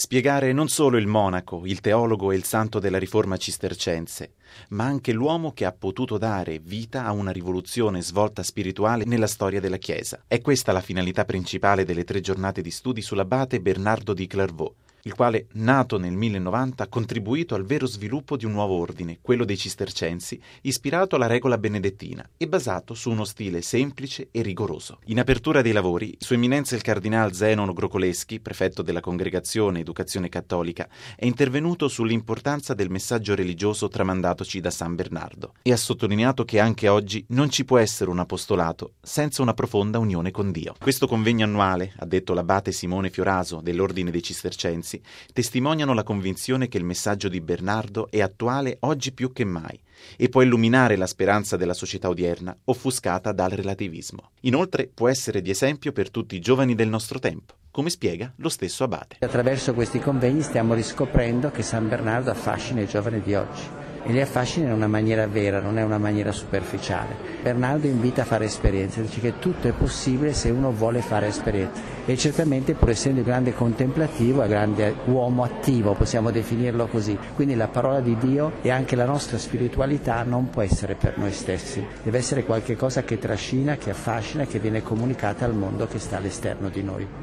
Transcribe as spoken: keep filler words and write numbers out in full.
Spiegare non solo il monaco, il teologo e il santo della riforma cistercense, ma anche l'uomo che ha potuto dare vita a una rivoluzione svolta spirituale nella storia della Chiesa. È questa la finalità principale delle tre giornate di studi sull'abate Bernardo di Clairvaux, il quale, nato nel millenovanta, ha contribuito al vero sviluppo di un nuovo ordine, quello dei cistercensi, ispirato alla regola benedettina e basato su uno stile semplice e rigoroso. In apertura dei lavori, Sua Eminenza il Cardinal Zenon Grocoleschi, prefetto della Congregazione Educazione Cattolica, è intervenuto sull'importanza del messaggio religioso tramandatoci da San Bernardo e ha sottolineato che anche oggi non ci può essere un apostolato senza una profonda unione con Dio. Questo convegno annuale, ha detto l'abate Simone Fioraso dell'Ordine dei Cistercensi, testimoniano la convinzione che il messaggio di Bernardo è attuale oggi più che mai e può illuminare la speranza della società odierna, offuscata dal relativismo. Inoltre può essere di esempio per tutti i giovani del nostro tempo, come spiega lo stesso abate. Attraverso questi convegni stiamo riscoprendo che San Bernardo affascina i giovani di oggi. E li affascina in una maniera vera, non è una maniera superficiale. Bernardo invita a fare esperienze, dice che tutto è possibile se uno vuole fare esperienze. E certamente, pur essendo un grande contemplativo, è un grande uomo attivo, possiamo definirlo così. Quindi la parola di Dio e anche la nostra spiritualità non può essere per noi stessi. Deve essere qualche cosa che trascina, che affascina, che viene comunicata al mondo che sta all'esterno di noi.